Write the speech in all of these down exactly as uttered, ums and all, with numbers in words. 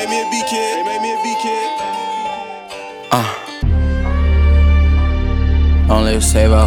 made me a B kid. They made me a B kid. Uh. Don't live Sabo.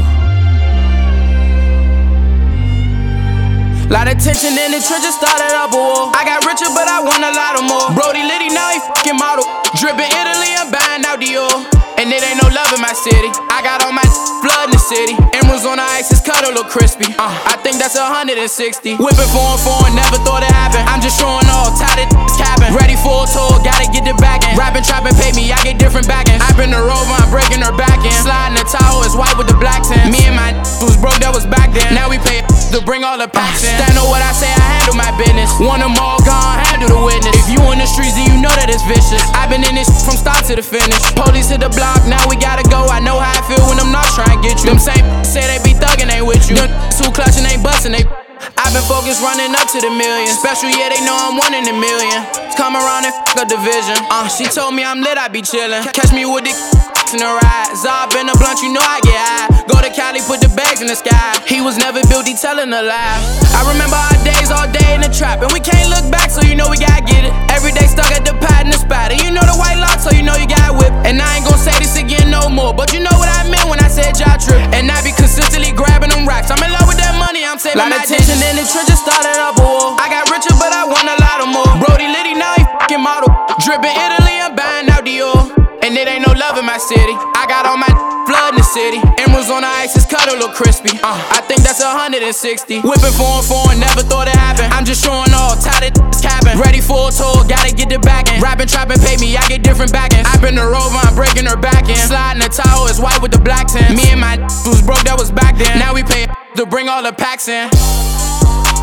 Lot of tension in the trenches, started up a war. I got richer, but I want a lot of more. Brody Liddy, now he fucking model. Drippin' Italy, I'm buying out Dior. And it ain't no love in my city. I got all my flood in the city. Emeralds on the ice, it's cut a little crispy. uh, I think that's one hundred sixty. Whipping foreign foreign, never thought it happened. I'm just showing off, tied it, it's capping. Ready for a tour, gotta get the back in. Rapping, trapping, pay me, I get different backings. I been the rover, I'm breaking her back in. Sliding the towel, it's white with the black tint. Me and my was broke, that was back then. Now we pay to bring all the packs in. Stand on what I say, I handle my business. Want them all gone, handle the witness. If you in the streets, then you know that it's vicious. I've been in this from start to the finish. Police hit the block, now we gotta go. I know how I feel when I'm not trying to get you. Them same say they be thuggin', ain't with you. Them two clutchin', ain't bustin', they. I've been focused running up to the million. Special, yeah, they know I'm one in a million. Come around and f*** a division. Uh, she told me I'm lit, I be chillin'. Catch me with the in the ride. Zob in the blunt, you know I get high. Go to Cali, put the bags in the sky. He was never built, he tellin' a lie. I remember our days all day in the trap, and we can't look back, so you know we gotta get it. Every day stuck at the pad in the spot, and you know the white lock, so you know you got whip. And I ain't gon' say this again no more, but you know what I meant when I said y'all trip. And I be consistently grabbing them racks. I'm in love with that money, I'm saving my tension in the trenches, started up a war. I got richer, but I want a lot of more. Brody Liddy, now he fucking model. Drippin' Italy, I'm buying out Dior. And it ain't no love in my city. I got all my flood in the city. Emeralds on the ice, it's cut a little crispy. uh, I think that's one hundred sixty. Whipping foreign foreign, never thought it happened. I'm just showing off, tied it, it's capping. Ready for a tour, gotta get the back in. Rapping, trapping, pay me, I get different backings. I been the rover, I'm breaking her back in. Sliding the towel, it's white with the black tint. Me and my was broke, that was back then. Now we pay to bring all the packs in.